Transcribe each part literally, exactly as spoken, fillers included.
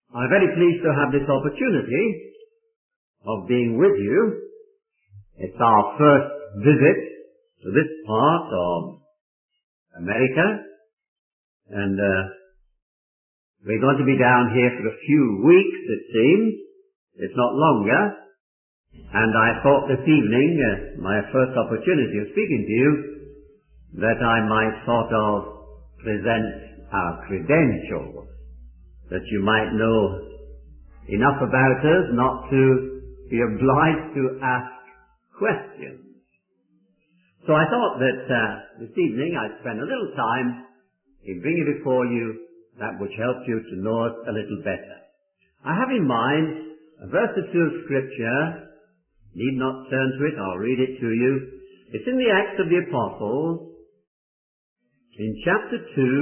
I'm very pleased to have this opportunity of being with you. It's our first visit to this part of America, and uh, we're going to be down here for a few weeks, it seems, if not longer, and I thought this evening, uh, my first opportunity of speaking to you, that I might sort of present our credentials, that you might know enough about us not to be obliged to ask questions. So I thought that uh, this evening I'd spend a little time in bringing before you that which helps you to know us a little better. I have in mind a verse or two of Scripture. Need not turn to it, I'll read it to you. It's in the Acts of the Apostles, in chapter two,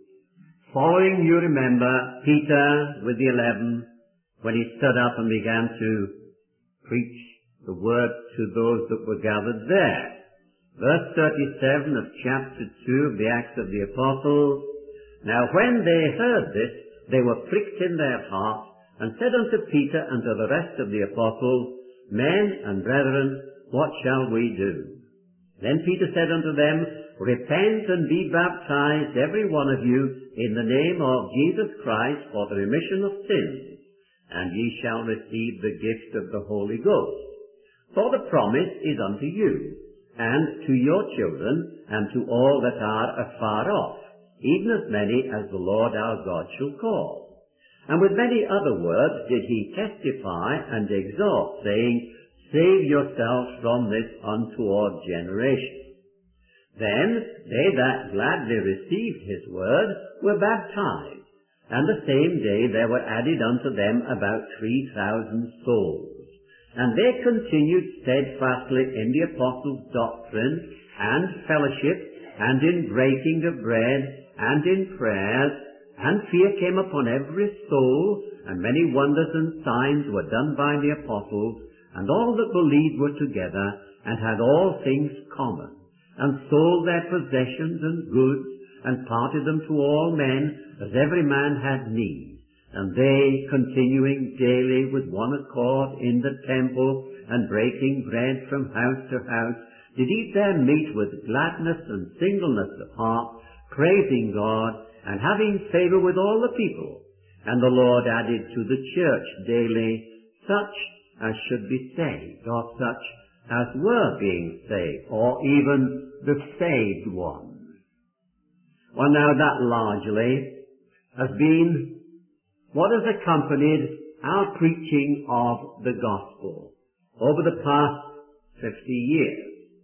following, you remember, Peter with the eleven, when he stood up and began to preach the word to those that were gathered there. Verse thirty-seven of chapter two of the Acts of the Apostles, Now when they heard this, they were pricked in their hearts, and said unto Peter and to the rest of the apostles, Men and brethren, what shall we do? Then Peter said unto them, Repent and be baptized, every one of you, in the name of Jesus Christ, for the remission of sins, and ye shall receive the gift of the Holy Ghost. For the promise is unto you, and to your children, and to all that are afar off, even as many as the Lord our God shall call. And with many other words did he testify and exhort, saying, Save yourselves from this untoward generation. Then they that gladly received his word were baptized, and the same day there were added unto them about three thousand souls. And they continued steadfastly in the apostles' doctrine and fellowship, and in breaking of bread, and in prayers, and fear came upon every soul, and many wonders and signs were done by the apostles, and all that believed were together, and had all things common, and sold their possessions and goods, and parted them to all men, as every man had need. And they, continuing daily with one accord in the temple, and breaking bread from house to house, did eat their meat with gladness and singleness of heart, praising God, and having favor with all the people. And the Lord added to the church daily such as should be saved, or such as were being saved, or even the saved ones. Well, now that largely has been what has accompanied our preaching of the gospel over the past fifty years.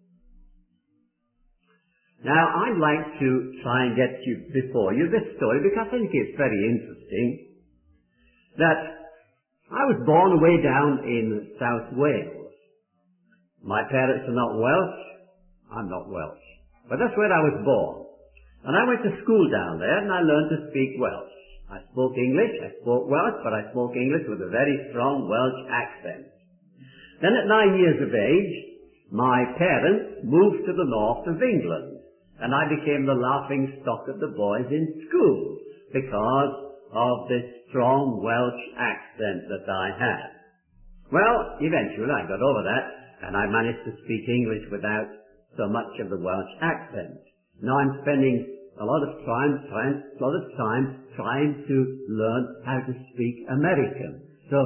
Now, I'd like to try and get you before you this story because I think it's very interesting that I was born way down in South Wales. My parents are not Welsh. I'm not Welsh. But that's where I was born. And I went to school down there and I learned to speak Welsh. I spoke English, I spoke Welsh, but I spoke English with a very strong Welsh accent. Then at nine years of age, my parents moved to the north of England, and I became the laughing stock of the boys in school because of this strong Welsh accent that I had. Well, eventually I got over that, and I managed to speak English without so much of the Welsh accent. Now I'm spending a lot of time, trying, a lot of time trying to learn how to speak American. So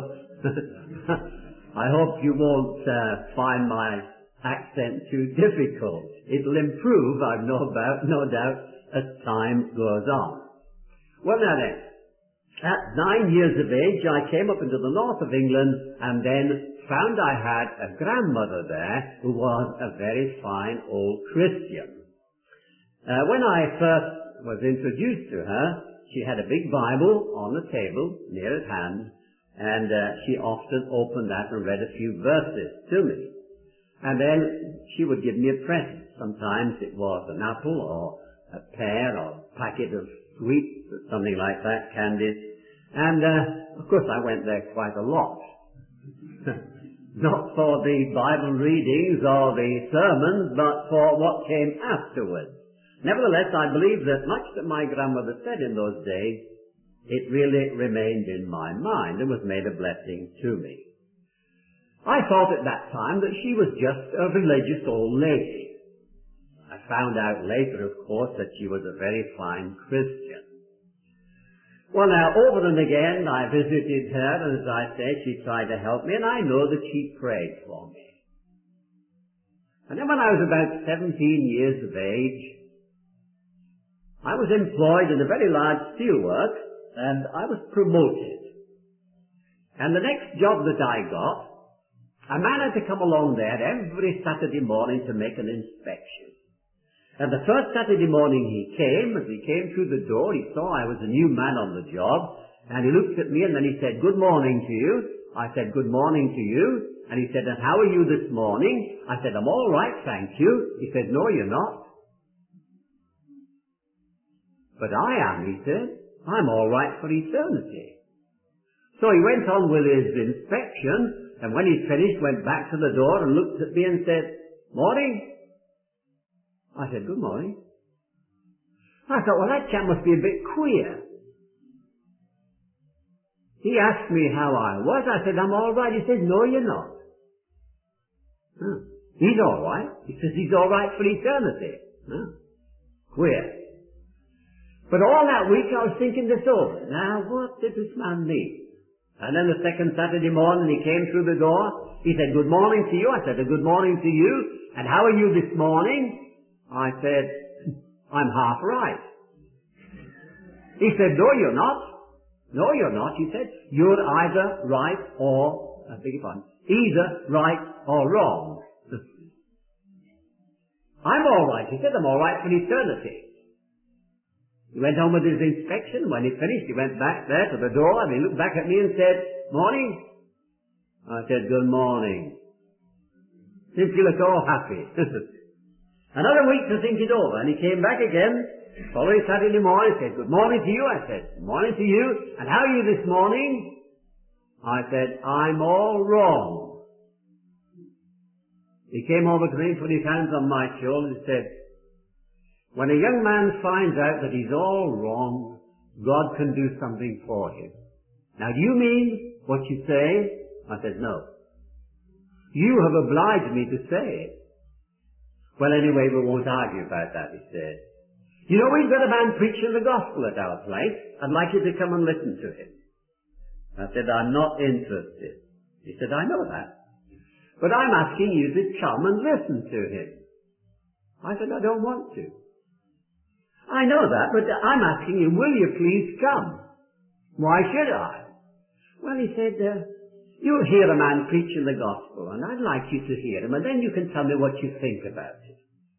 I hope you won't uh, find my accent too difficult. It'll improve, I've no, about, no doubt, as time goes on. Well, now then, at nine years of age, I came up into the north of England and then found I had a grandmother there who was a very fine old Christian. Uh, when I first was introduced to her, she had a big Bible on the table near at hand, and uh, she often opened that and read a few verses to me. And then she would give me a present. Sometimes it was an apple or a pear or a packet of sweets or something like that, candies. And uh, of course I went there quite a lot. Not for the Bible readings or the sermons, but for what came afterwards. Nevertheless, I believe that much that my grandmother said in those days it really remained in my mind and was made a blessing to me. I thought at that time that she was just a religious old lady. I found out later, of course, that she was a very fine Christian. Well, now, over and again, I visited her, and as I say, she tried to help me, and I know that she prayed for me. And then when I was about seventeen years of age, I was employed in a very large steelwork, and I was promoted. And the next job that I got, a man had to come along there every Saturday morning to make an inspection. And the first Saturday morning he came, as he came through the door, he saw I was a new man on the job, and he looked at me and then he said, "Good morning to you." I said, "Good morning to you." And he said, "And how are you this morning?" I said, "I'm all right, thank you." He said, "No, you're not." "But I am," he said. "I'm all right for eternity." So he went on with his inspection, and when he'd finished, went back to the door and looked at me and said, "Morning." I said, "Good morning." I thought, well, that chap must be a bit queer. He asked me how I was. I said, "I'm all right." He said, "No, you're not." Huh. He's all right. He says he's all right for eternity. Huh. Queer. But all that week I was thinking this over. Now, what did this man mean? And then the second Saturday morning he came through the door. He said, "Good morning to you." I said, "Good morning to you. And how are you this morning?" I said, "I'm half right." He said, "No, you're not." "No, you're not." He said, "You're either right or, I beg your pardon, either right or wrong." "I'm all right." He said, "I'm all right for eternity." He went on with his inspection. When he finished, he went back there to the door and he looked back at me and said, "Morning." I said, "Good morning." Since you look all happy. Another week to think it over, and he came back again, following Saturday morning, said, "Good morning to you." I said, "Good morning to you. And how are you this morning?" I said, "I'm all wrong." He came over to me and put his hands on my shoulder and said, "When a young man finds out that he's all wrong, God can do something for him. Now, do you mean what you say?" I said, "No. You have obliged me to say it." "Well, anyway, we won't argue about that," he said. "You know, we've got a man preaching the gospel at our place. I'd like you to come and listen to him." I said, "I'm not interested." He said, "I know that. But I'm asking you to come and listen to him." I said, "I don't want to." "I know that, but I'm asking you, will you please come?" "Why should I?" "Well," he said, uh, "you'll hear a man preaching the gospel, and I'd like you to hear him, and then you can tell me what you think about it."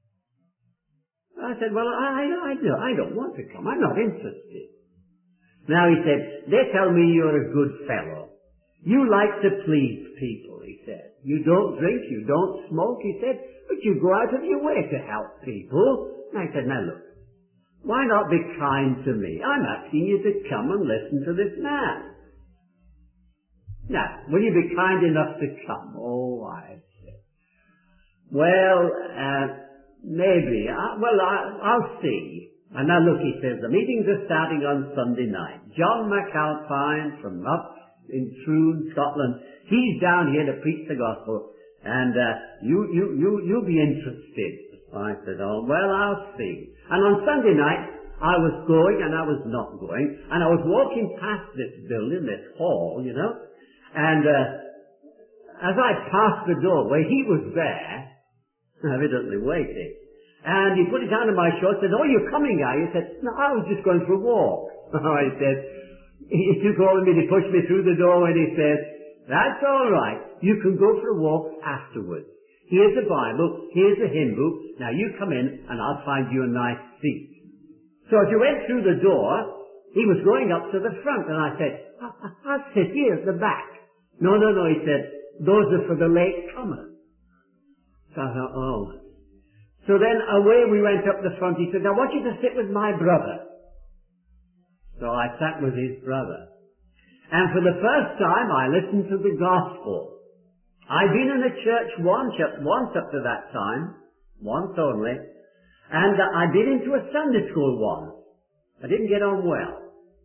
I said, "Well, I, I, don't, I don't want to come. I'm not interested." Now, he said, "They tell me you're a good fellow. You like to please people," he said. "You don't drink, you don't smoke," he said, "but you go out of your way to help people." And I said, "Now look, why not be kind to me? I'm asking you to come and listen to this man. Now, will you be kind enough to come?" "Oh," I said, "well, uh, maybe. I, well, I, I'll see." And now look, he says, "the meetings are starting on Sunday night. John McAlpine from up in Troon, Scotland, he's down here to preach the gospel, and uh, you, you, you, you'll be interested." I said, "Oh, well, I'll see." And on Sunday night, I was going and I was not going, and I was walking past this building, this hall, you know, and uh, as I passed the doorway, he was there, evidently waiting. And he put his hand on my shoulder and said, "Oh, you're coming, are you?" I said, "No, I was just going for a walk." I said, he took hold of me, he pushed me through the door, and he said, "That's all right. You can go for a walk afterwards. Here's a Bible, here's a hymn book. Now you come in and I'll find you a nice seat." So as he went through the door, he was going up to the front, and I said, I- I'll sit here at the back. "No, no, no," he said, "those are for the late comers." So I thought, oh. So then away we went up the front. He said, "I want you to sit with my brother." So I sat with his brother. And for the first time I listened to the gospel. I'd been in a church once, once up to that time, once only, and I'd been into a Sunday school once. I didn't get on well.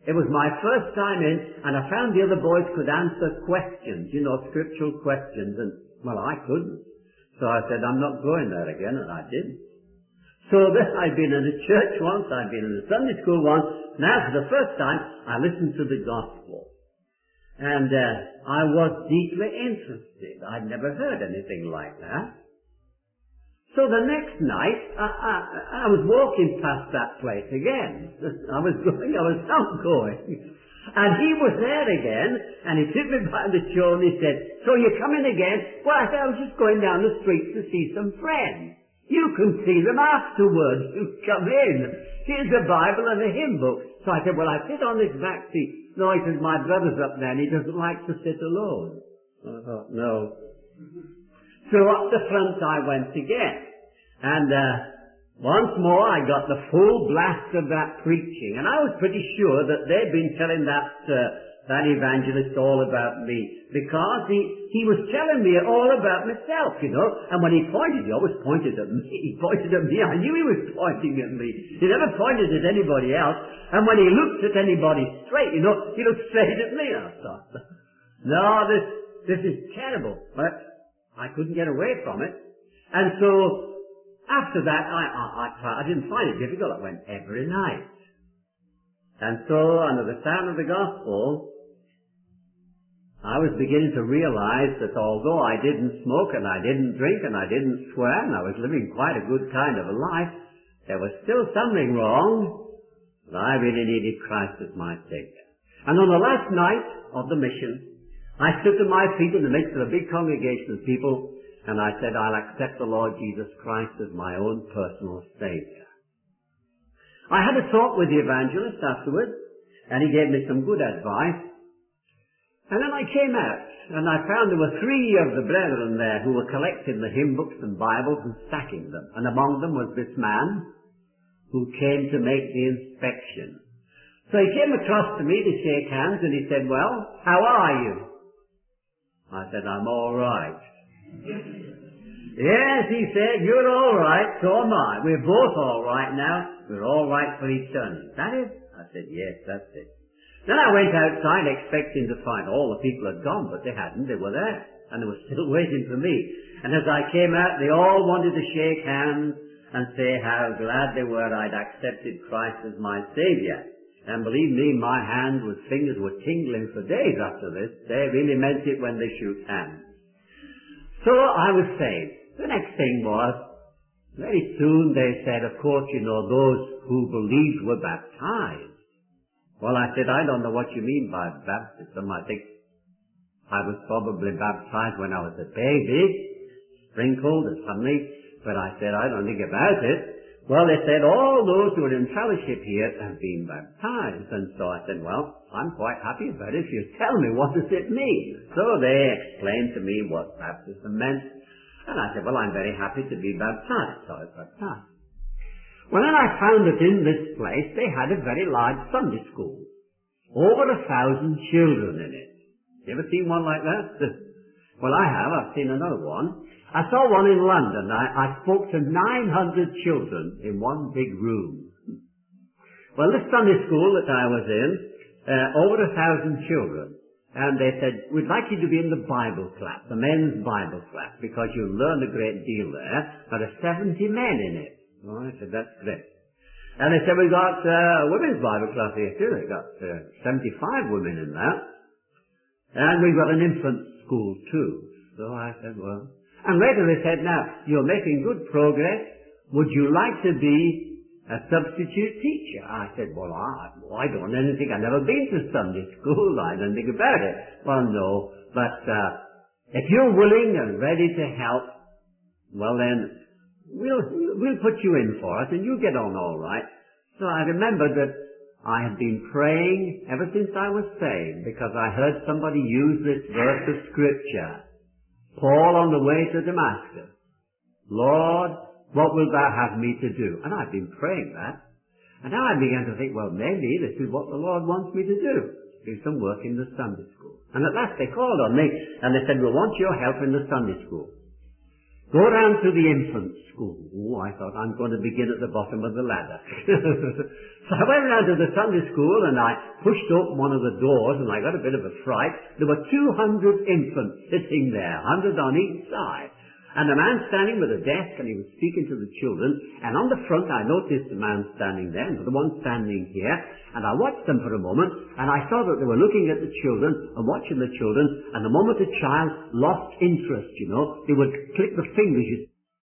It was my first time in, and I found the other boys could answer questions, you know, scriptural questions, and, well, I couldn't. So I said, I'm not going there again, and I didn't. So then I'd been in the church once, I'd been in the Sunday school once. Now, for the first time, I listened to the gospel. And uh, I was deeply interested. I'd never heard anything like that. So the next night, I, I, I was walking past that place again. I was going, I was not going. And he was there again, and he took me by the shoulder and he said, so you're coming again? Well, I said, I was just going down the street to see some friends. You can see them afterwards. You come in. Here's a Bible and a hymn book. So I said, well, I sit on this back seat. No, he says, my brother's up there and he doesn't like to sit alone. I thought, no. So up the front I went again. And uh, once more I got the full blast of that preaching. And I was pretty sure that they'd been telling that uh, that evangelist all about me. Because he, he was telling me all about myself, you know. And when he pointed, he always pointed at me. He pointed at me. I knew he was pointing at me. He never pointed at anybody else. And when he looked at anybody straight, you know, he looked straight at me. I thought, no, this, this is terrible. But I couldn't get away from it. And so, after that, I, I, I, I didn't find it difficult. I went every night. And so, under the sound of the gospel, I was beginning to realize that although I didn't smoke and I didn't drink and I didn't swear and I was living quite a good kind of a life, there was still something wrong, and I really needed Christ as my Savior. And on the last night of the mission, I stood to my feet in the midst of a big congregation of people, and I said, I'll accept the Lord Jesus Christ as my own personal Savior. I had a talk with the evangelist afterwards, and he gave me some good advice. And then I came out, and I found there were three of the brethren there who were collecting the hymn books and Bibles and stacking them. And among them was this man who came to make the inspection. So he came across to me to shake hands, and he said, well, how are you? I said, I'm all right. Yes, he said, you're all right, so am I. We're both all right now. We're all right for eternity. That is? I said, yes, that's it. Then I went outside expecting to find all the people had gone, but they hadn't. They were there, and they were still waiting for me. And as I came out, they all wanted to shake hands and say how glad they were I'd accepted Christ as my Savior. And believe me, my hands with fingers were tingling for days after this. They really meant it when they shook hands. So I was saved. The next thing was, very soon they said, of course, you know, those who believed were baptized. Well, I said, I don't know what you mean by baptism. I think I was probably baptized when I was a baby, sprinkled or something, but I said, I don't think about it. Well, they said, all those who are in fellowship here have been baptized. And so I said, well, I'm quite happy about it. If you tell me, what does it mean? So they explained to me what baptism meant. And I said, well, I'm very happy to be baptized. So I was baptized. Well, then I found that in this place they had a very large Sunday school. Over a thousand children in it. You ever seen one like that? Well, I have. I've seen another one. I saw one in London. I, I spoke to nine hundred children in one big room. Well, this Sunday school that I was in, uh, over a thousand children. And they said, we'd like you to be in the Bible class, the men's Bible class, because you'll learn a great deal there. There are seventy men in it. Oh, I said, that's great. And they said, we've got uh, women's Bible class here too. They've got uh, seventy-five women in that. And we've got an infant school too. So I said, well. And later they said, now, you're making good progress. Would you like to be a substitute teacher? I said, well, I, I don't know anything. I've never been to Sunday school. I don't think about it. Well, no. But uh, if you're willing and ready to help, well then, We'll, we'll put you in for us and you get on all right. So I remembered that I had been praying ever since I was saved because I heard somebody use this verse of Scripture. Paul on the way to Damascus. Lord, what wilt thou have me to do? And I've been praying that. And now I began to think, well, maybe this is what the Lord wants me to do. Do some work in the Sunday school. And at last they called on me and they said, we want your help in the Sunday school. Go down to the infant school. Oh, I thought, I'm going to begin at the bottom of the ladder. So I went round to the Sunday school and I pushed open one of the doors and I got a bit of a fright. There were two hundred infants sitting there, one hundred on each side. And a man standing with a desk, and he was speaking to the children. And on the front, I noticed the man standing there, and the one standing here. And I watched them for a moment, and I saw that they were looking at the children and watching the children. And the moment a child lost interest, you know, they would click the fingers. You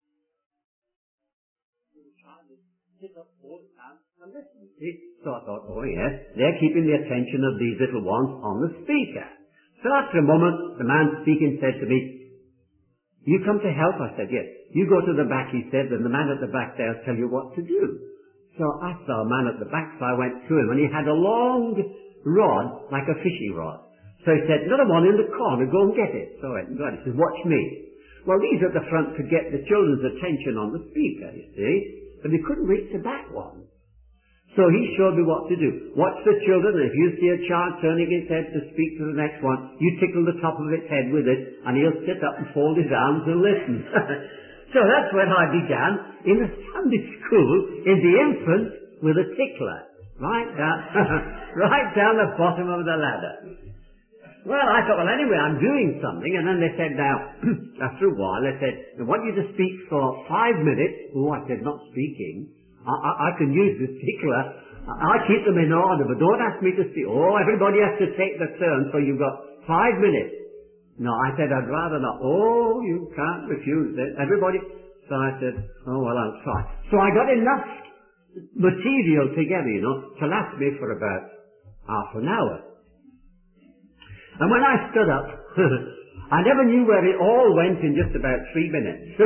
So I thought, oh yes, they're keeping the attention of these little ones on the speaker. So after a moment, the man speaking said to me, you come to help? I said, yes. You go to the back, he said, and the man at the back there will tell you what to do. So I saw a man at the back, so I went to him, and he had a long rod, like a fishing rod. So he said, another one in the corner, go and get it. So I went and got it. He said, watch me. Well, these at the front could get the children's attention on the speaker, you see, but they couldn't reach the back one. So he showed me what to do. Watch the children, and if you see a child turning his head to speak to the next one, you tickle the top of its head with it, and he'll sit up and fold his arms and listen. So that's when I began in a Sunday school in the infant with a tickler, right down, right down the bottom of the ladder. Well, I thought, well, anyway, I'm doing something, and then they said, now, after a while, they said, I want you to speak for five minutes. Oh, I said, not speaking. I, I, I can use this tickler. I, I keep them in order, but don't ask me to speak. Oh, everybody has to take their turn, so you've got five minutes. No, I said, I'd rather not. Oh, you can't refuse it. Everybody. So I said, oh, well, I'll try. So I got enough material together, you know, to last me for about half an hour. And when I stood up, I never knew where it all went in just about three minutes.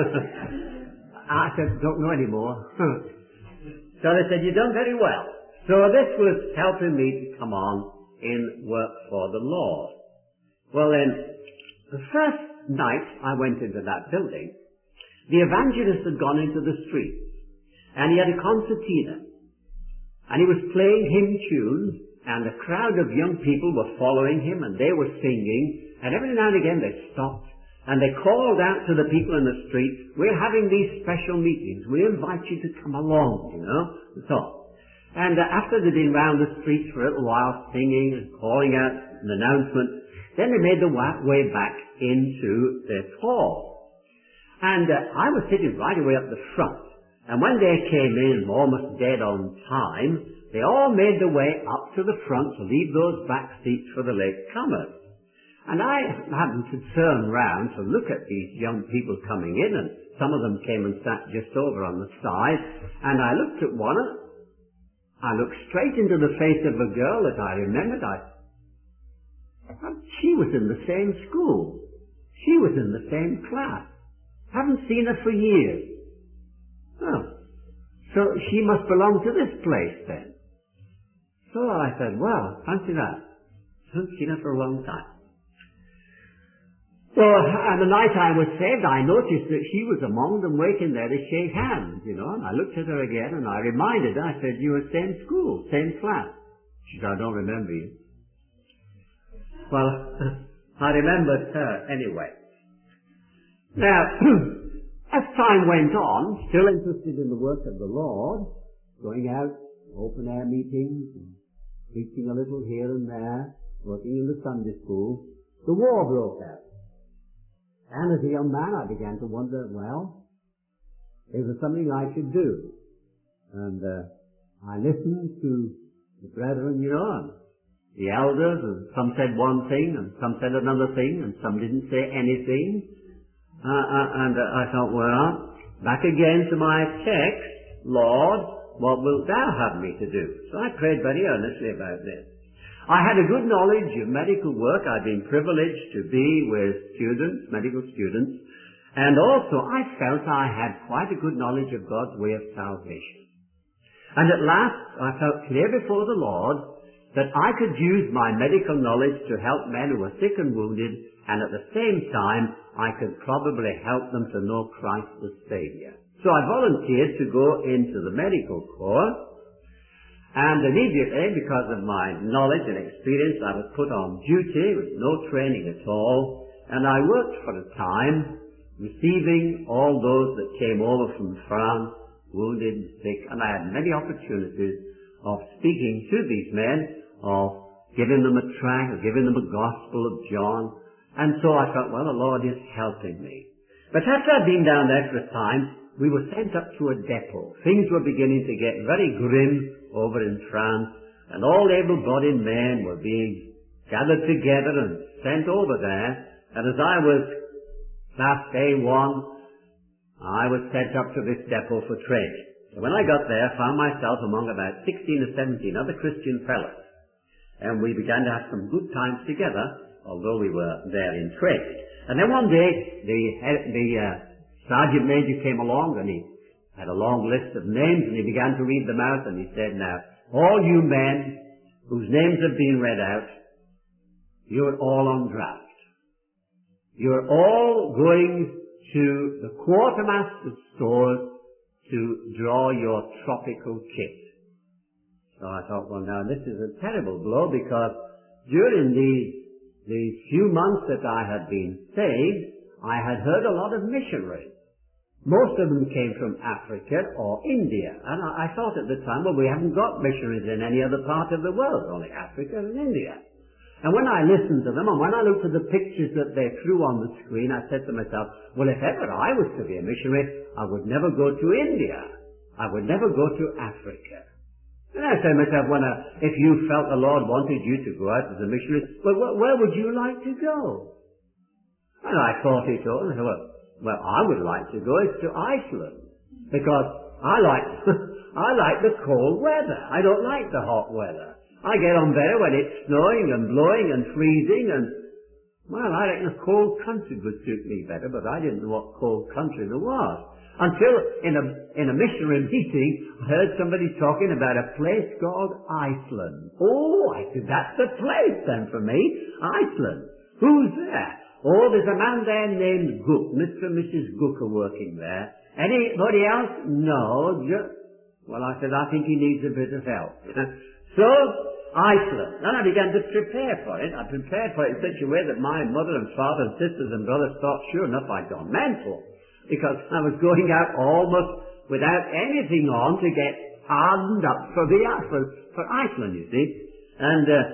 I said, don't know anymore. So they said, you've done very well. So this was helping me to come on in work for the Lord. Well then, the first night I went into that building, the evangelist had gone into the streets, and he had a concertina, and he was playing hymn tunes, and a crowd of young people were following him, and they were singing, and every now and again they stopped, and they called out to the people in the street, we're having these special meetings. We invite you to come along, you know. So, and uh, after they'd been round the streets for a little while, singing and calling out an announcement, then they made the way back into their hall. And uh, I was sitting right away up the front. And when they came in almost dead on time, they all made their way up to the front to leave those back seats for the late comers. And I happened to turn round to look at these young people coming in, and some of them came and sat just over on the side, and I looked at one, I looked straight into the face of a girl that I remembered. I, she was in the same school. She was in the same class. Haven't seen her for years. Oh, so she must belong to this place then. So I said, well, fancy that. Haven't seen her for a long time. So, and the night I was saved, I noticed that she was among them waiting there to shake hands, you know, and I looked at her again and I reminded her, I said, you were same school, same class. She said, I don't remember you. Well, I remembered her anyway. Now, as time went on, still interested in the work of the Lord, going out, open air meetings, and preaching a little here and there, working in the Sunday school, the war broke out. And as a young man, I began to wonder, well, is there something I should do? And uh, I listened to the brethren, you know, and the elders, and some said one thing, and some said another thing, and some didn't say anything. Uh, uh, and uh, I thought, well, back again to my text, Lord, what wilt thou have me to do? So I prayed very earnestly about this. I had a good knowledge of medical work. I'd been privileged to be with students, medical students, and also I felt I had quite a good knowledge of God's way of salvation. And at last I felt clear before the Lord that I could use my medical knowledge to help men who were sick and wounded, and at the same time I could probably help them to know Christ as Savior. So I volunteered to go into the medical corps. And immediately, because of my knowledge and experience, I was put on duty with no training at all, and I worked for a time receiving all those that came over from France, wounded and sick, and I had many opportunities of speaking to these men, of giving them a tract, of giving them a Gospel of John, and so I thought, well, the Lord is helping me. But after I'd been down there for a time, we were sent up to a depot. Things were beginning to get very grim over in France, and all able-bodied men were being gathered together and sent over there. And as I was class A one, I was sent up to this depot for training. So when I got there, I found myself among about sixteen or seventeen other Christian fellows. And we began to have some good times together, although we were there in training. And then one day, the, the uh, sergeant major came along and he had a long list of names and he began to read them out and he said, now, all you men whose names have been read out, you're all on draft. You're all going to the quartermaster's stores to draw your tropical kit. So I thought, well now this is a terrible blow, because during these These few months that I had been saved, I had heard a lot of missionaries. Most of them came from Africa or India. And I, I thought at the time, well, we haven't got missionaries in any other part of the world, only Africa and India. And when I listened to them, and when I looked at the pictures that they threw on the screen, I said to myself, well, if ever I was to be a missionary, I would never go to India. I would never go to Africa. And I said to myself, well, uh, if you felt the Lord wanted you to go out as a missionary, well, wh- where would you like to go? And I thought it all, and I said, well, well, I would like to go is to Iceland, because I like, I like the cold weather. I don't like the hot weather. I get on better when it's snowing and blowing and freezing, and, well, I reckon a cold country would suit me better, but I didn't know what cold country there was. Until in a, in a missionary meeting, I heard somebody talking about a place called Iceland. Oh, I said, that's the place then for me, Iceland. Who's there? Oh, there's a man there named Gook. Mister and Missus Gook are working there. Anybody else? No. Just, well, I said, I think he needs a bit of help. So, Iceland. Then I began to prepare for it. I prepared for it in such a way that my mother and father and sisters and brothers thought, sure enough, I'd gone mental. Because I was going out almost without anything on to get hardened up for the for, for Iceland, you see. And uh,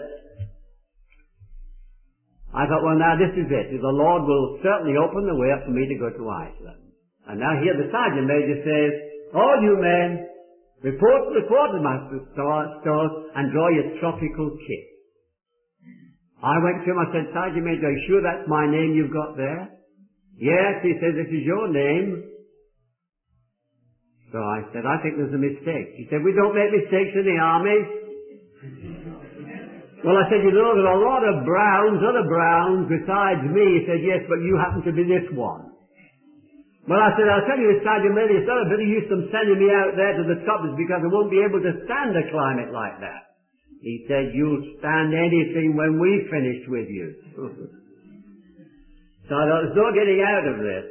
I thought, well, now this is it. The Lord will certainly open the way up for me to go to Iceland. And now here the sergeant major says, all you men, report to the quartermaster's stores and draw your tropical kit. I went to him, I said, Sergeant Major, are you sure that's my name you've got there? Yes, he said, this is your name. So I said, I think there's a mistake. He said, we don't make mistakes in the army. Well, I said, you know, there are a lot of Browns, other Browns besides me. He said, yes, but you happen to be this one. Well, I said, I'll tell you, Sergeant Major, it's not a bit of use them sending me out there to the tropics because I won't be able to stand a climate like that. He said, you'll stand anything when we've finished with you. So there's no getting out of this.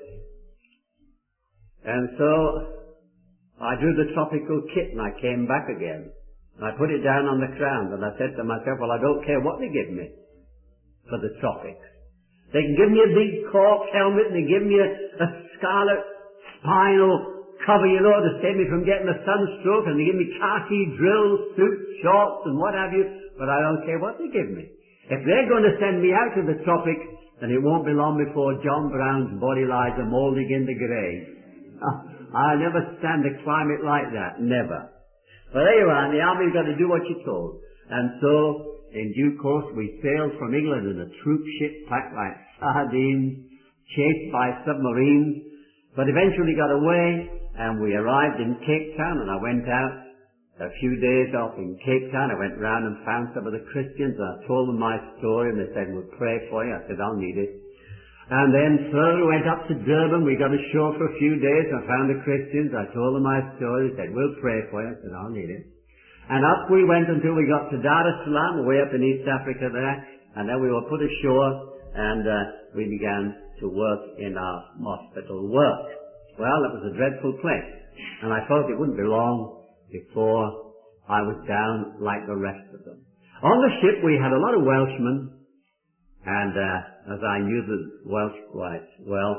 And so I drew the tropical kit and I came back again. And I put it down on the ground and I said to myself, well, I don't care what they give me for the tropics. They can give me a big cork helmet and they give me a, a scarlet spinal cover, you know, to save me from getting a sunstroke, and they give me khaki drills, suits, shorts and what have you, but I don't care what they give me. If they're going to send me out to the tropics, and it won't be long before John Brown's body lies a moulding in the grave. I'll never stand a climate like that. Never. But there you are, in the army you've got to do what you're told. And so, in due course, we sailed from England in a troop ship packed like sardines, chased by submarines, but eventually got away, and we arrived in Cape Town, and I went out a few days off in Cape Town. I went round and found some of the Christians, and I told them my story, and they said, we'll pray for you. I said, I'll need it. And then further we went up to Durban. We got ashore for a few days. I found the Christians. I told them my story. They said, we'll pray for you. I said, I'll need it. And up we went until we got to Dar es Salaam, way up in East Africa there, and then we were put ashore, and uh, we began to work in our hospital work. Well, it was a dreadful place, and I thought it wouldn't be long before I was down like the rest of them. On the ship we had a lot of Welshmen, and uh, as I knew the Welsh quite well,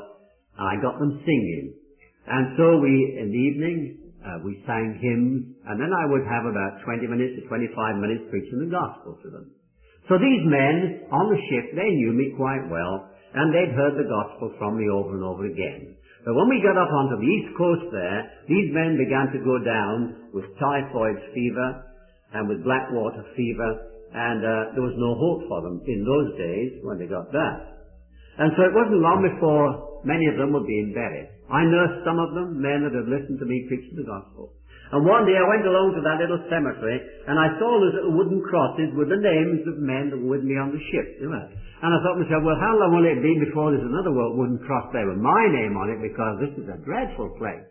I got them singing. And so we, in the evening, uh, we sang hymns, and then I would have about twenty minutes to twenty-five minutes preaching the gospel to them. So these men on the ship, they knew me quite well, and they'd heard the gospel from me over and over again. But when we got up onto the east coast there, these men began to go down with typhoid fever and with black water fever, and uh, there was no hope for them in those days when they got that. And so it wasn't long before many of them were being buried. I nursed some of them, men that had listened to me preaching the gospel. And one day I went along to that little cemetery, and I saw those little wooden crosses with the names of men that were with me on the ship. You know? And I thought to myself, well, how long will it be before there's another wooden cross there with my name on it, because this is a dreadful place.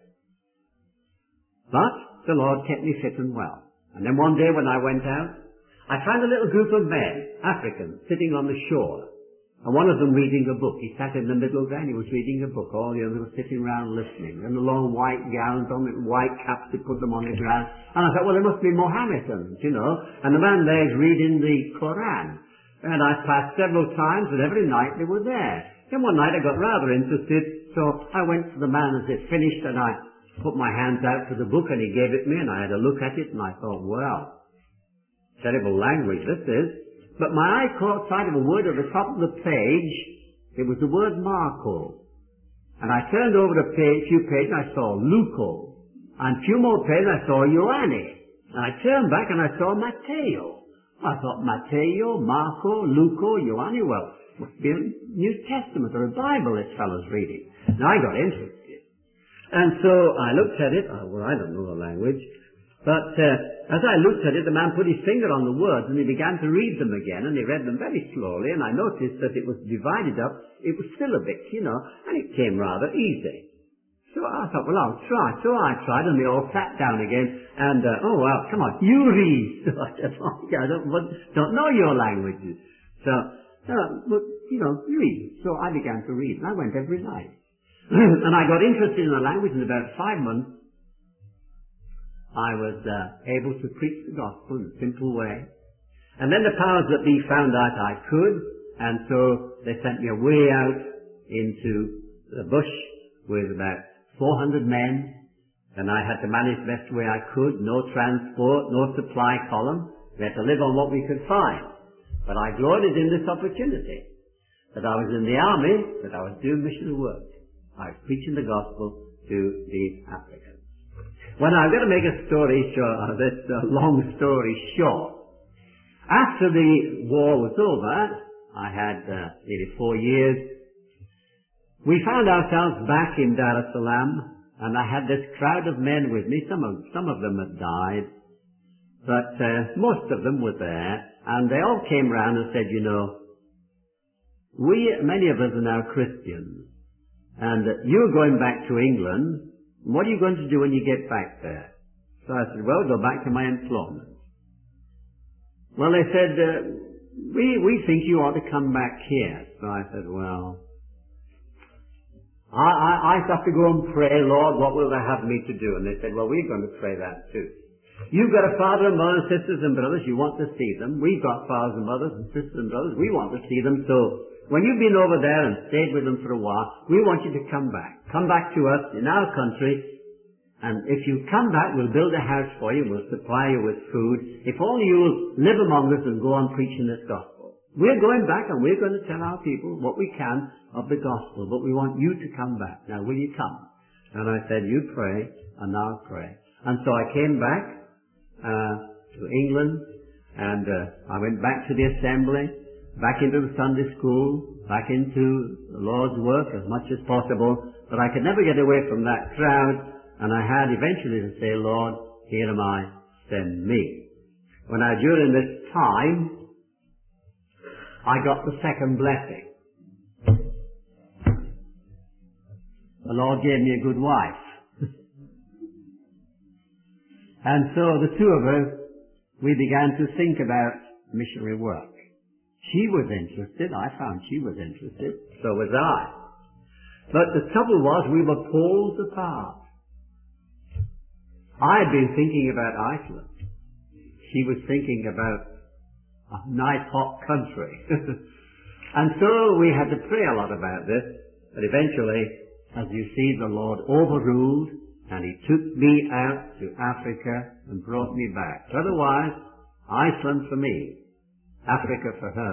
But the Lord kept me fit and well. And then one day when I went out, I found a little group of men, Africans, sitting on the shore. And one of them reading a book. He sat in the middle there and he was reading a book. All the others were sitting around listening. And the long white gowns on it, white caps, they put them on the ground. And I thought, well, they must be Mohammedans, you know. And the man there is reading the Quran. And I passed several times, and every night they were there. Then one night I got rather interested, so I went to the man as it finished, and I put my hands out for the book, and he gave it me, and I had a look at it, and I thought, well, terrible language this is. But my eye caught sight of a word at the top of the page. It was the word Marco. And I turned over the page, few pages, and I saw Luco. And a few more pages, I saw Ioanni. And I turned back, and I saw Matteo. I thought, Matteo, Marco, Luco, Ioanni, well, must be a New Testament or a Bible this fellow's reading. Now I got interested. And so I looked at it. Oh, well, I don't know the language. But uh, as I looked at it, the man put his finger on the words and he began to read them again, and he read them very slowly, and I noticed that it was divided up. It was syllabic, you know, and it came rather easy. So I thought, well, I'll try. So I tried, and they all sat down again, and, uh, oh, well, come on, you read. So I said, oh, I don't, don't know your languages. So, uh, but, you know, read. So I began to read, and I went every night. And I got interested in the language. In about five months, I was uh, able to preach the gospel in a simple way. And then the powers that be found out I could, and so they sent me away out into the bush with about four hundred men, and I had to manage the best way I could. No transport, no supply column. We had to live on what we could find. But I gloried in this opportunity, that I was in the army, that I was doing missionary work. I was preaching the gospel to these Africans. Well, now, I've got to make a story short, uh, this uh, long story short. After the war was over, I had uh, nearly four years, we found ourselves back in Dar es Salaam, and I had this crowd of men with me. Some of, some of them had died, but uh, most of them were there, and they all came round and said, you know, we, many of us are now Christians, and uh, you're going back to England. What are you going to do when you get back there? So I said, well, go back to my employment. Well, they said, uh, we, we think you ought to come back here. So I said, well, I, I, I have to go and pray, Lord, what will they have me to do? And they said, well, we're going to pray that too. You've got a father and mother, sisters and brothers, you want to see them. We've got fathers and mothers and sisters and brothers, we want to see them. So when you've been over there and stayed with them for a while, we want you to come back. Come back to us in our country, and if you come back, we'll build a house for you, we'll supply you with food. If only you'll live among us and go on preaching this gospel. We're going back and we're going to tell our people what we can of the gospel, but we want you to come back. Now, will you come? And I said, you pray, and I'll pray. And so I came back uh, to England, and uh, I went back to the assembly, back into the Sunday school, back into the Lord's work as much as possible, but I could never get away from that crowd, and I had eventually to say, Lord, here am I, send me. Well, now, during this time, I got the second blessing. The Lord gave me a good wife. And so the two of us, we began to think about missionary work. She was interested. I found she was interested. So was I. But the trouble was we were poles apart. I had been thinking about Iceland. She was thinking about a nice hot country. And so we had to pray a lot about this. But eventually as you see, the Lord overruled, and He took me out to Africa and brought me back. Otherwise, Iceland for me, Africa for her.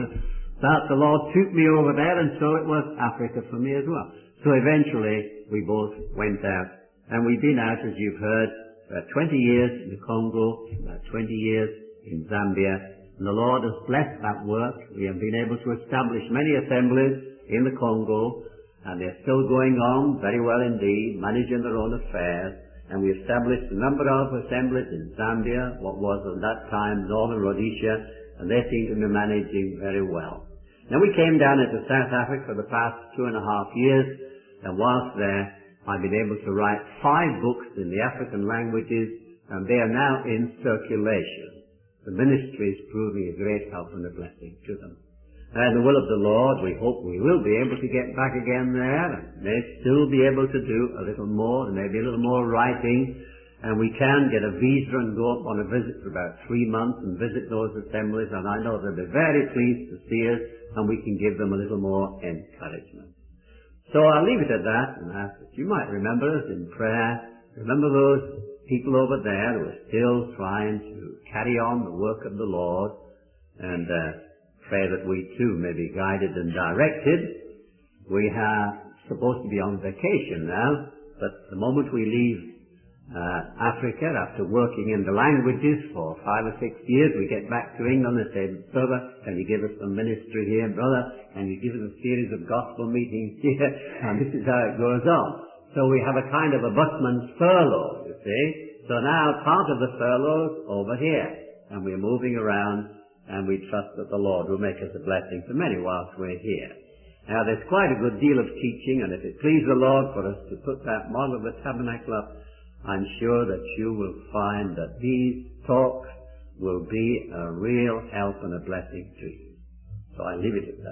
That the Lord took me over there, and so it was Africa for me as well. So eventually, we both went out, and we've been out, as you've heard, about twenty years in the Congo, about twenty years in Zambia, and the Lord has blessed that work. We have been able to establish many assemblies in the Congo, and they're still going on very well indeed, managing their own affairs. And we established a number of assemblies in Zambia, what was at that time Northern Rhodesia, and they seem to be managing very well. Now we came down into South Africa for the past two and a half years, and whilst there, I've been able to write five books in the African languages, and they are now in circulation. The ministry is proving a great help and a blessing to them. And the will of the Lord, we hope we will be able to get back again there, and may still be able to do a little more, and maybe a little more writing, and we can get a visa and go up on a visit for about three months and visit those assemblies, and I know they'll be very pleased to see us, and we can give them a little more encouragement. So I'll leave it at that, and ask that you might remember us in prayer. Remember those people over there who are still trying to carry on the work of the Lord, and uh, pray that we too may be guided and directed. We are supposed to be on vacation now, but the moment we leave uh, Africa, after working in the languages for five or six years, we get back to England and say, brother, can you give us some ministry here? Brother, can you give us a series of gospel meetings here? And this is how it goes on. So we have a kind of a busman's furlough, you see. So now part of the furlough's over here, and we're moving around, and we trust that the Lord will make us a blessing to many whilst we're here. Now there's quite a good deal of teaching, and if it please the Lord for us to put that model of the tabernacle up, I'm sure that you will find that these talks will be a real help and a blessing to you. So I leave it at